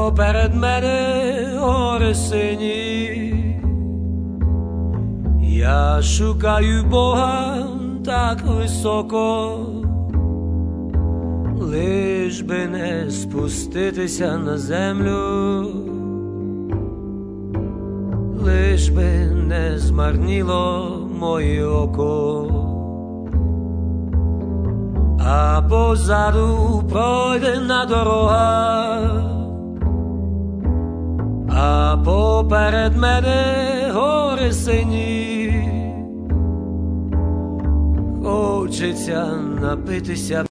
поперед мене гори сині. Я шукаю Бога так високо, лиш би не спуститися на землю, лиш би не змарніло моє око, а позаду пройдена дорога, а поперед мене гори сині. Хочеться напитися